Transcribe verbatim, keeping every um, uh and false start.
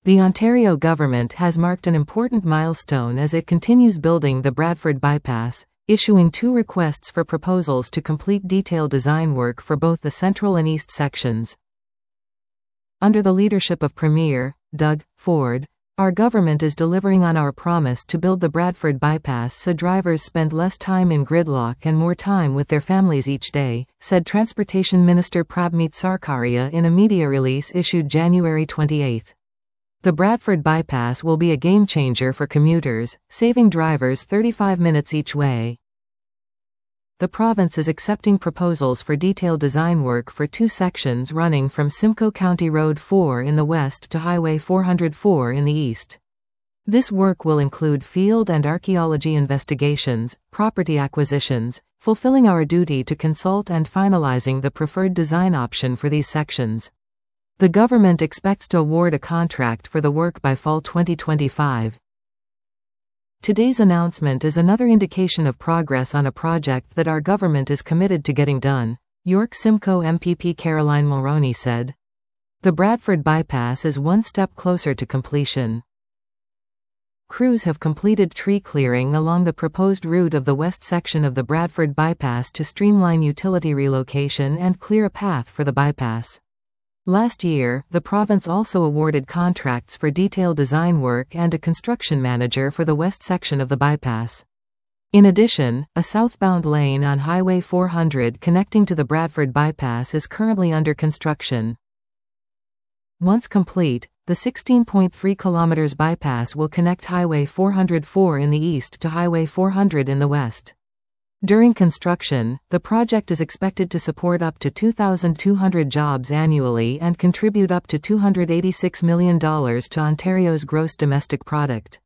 The Ontario government has marked an important milestone as it continues building the Bradford Bypass, issuing two requests for proposals to complete detailed design work for both the central and east sections. Under the leadership of Premier Doug Ford, our government is delivering on our promise to build the Bradford Bypass so drivers spend less time in gridlock and more time with their families each day, said Transportation Minister Prabmeet Sarkaria in a media release issued January twenty-eighth. The Bradford Bypass will be a game-changer for commuters, saving drivers thirty-five minutes each way. The province is accepting proposals for detailed design work for two sections running from Simcoe County Road four in the west to Highway four oh four in the east. This work will include field and archaeology investigations, property acquisitions, fulfilling our duty to consult and finalizing the preferred design option for these sections. The government expects to award a contract for the work by fall twenty twenty-five. Today's announcement is another indication of progress on a project that our government is committed to getting done, York Simcoe M P P Caroline Mulroney said. The Bradford Bypass is one step closer to completion. Crews have completed tree clearing along the proposed route of the west section of the Bradford Bypass to streamline utility relocation and clear a path for the bypass. Last year, the province also awarded contracts for detailed design work and a construction manager for the west section of the bypass. In addition, a southbound lane on Highway four hundred connecting to the Bradford Bypass is currently under construction. Once complete, the sixteen point three kilometers bypass will connect Highway four oh four in the east to Highway four hundred in the west. During construction, the project is expected to support up to two thousand two hundred jobs annually and contribute up to two hundred eighty-six million dollars to Ontario's gross domestic product.